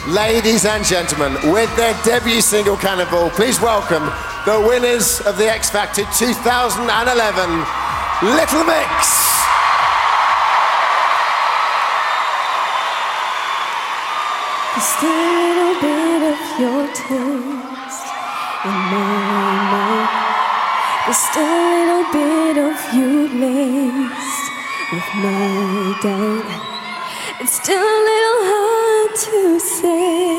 Ladies and gentlemen, with their debut single Cannonball, please welcome the winners of the X Factor 2011, Little Mix. Just a little bit of your taste in my mouth. Just a little bit of you laced with my doubt. It's still a little hard to say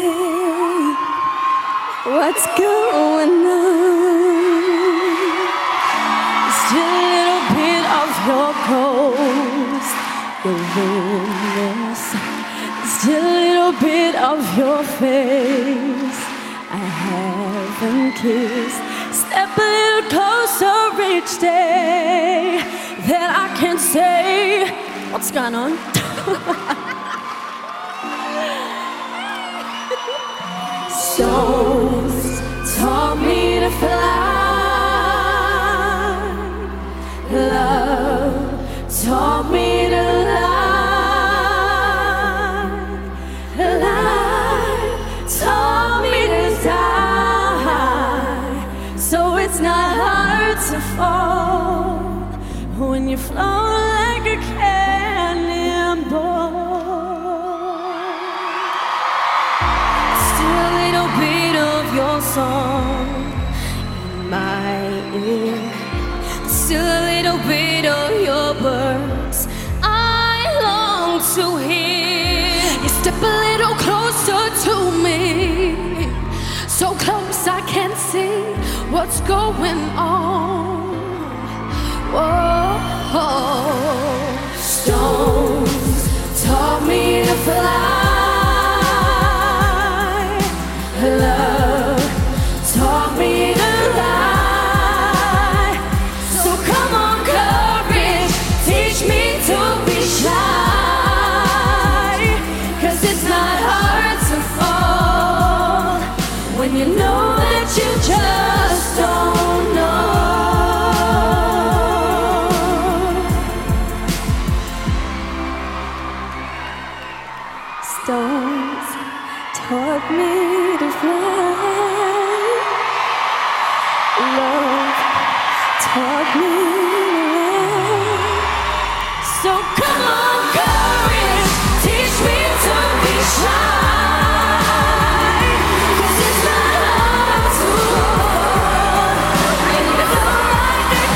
what's going on. Still a little bit of your ghost, your loneliness. Still a little bit of your face I haven't kissed. Step a little closer each day that I can say what's going on. Stones taught me to fly. Love taught me to lie. Life taught me to die. So it's not hard to fall when you float like a cannonball. Still a little bit of your song in my ear. Still a little bit of your words I long to hear. You step a little closer to me, so close I can't see what's going on. Whoa. Stones taught me to fly. Love taught me to lie. So come on, courage, teach me to be shy. 'Cause it's not hard to fall when you know that you just don't know. Stones taught me to fly. Love taught me to lie. So come on, courage, teach me to be shy. 'Cause it's not hard to hold when you feel like a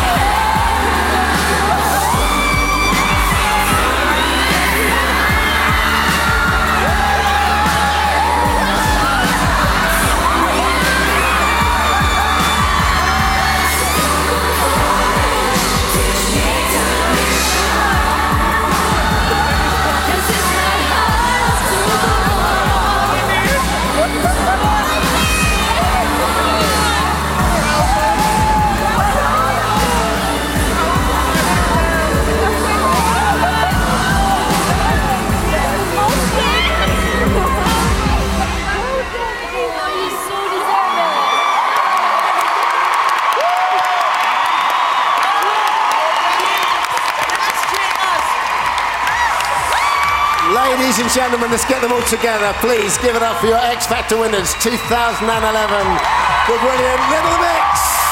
Ladies and gentlemen, let's get them all together. Please give it up for your X Factor winners 2011, the brilliant Little Mix.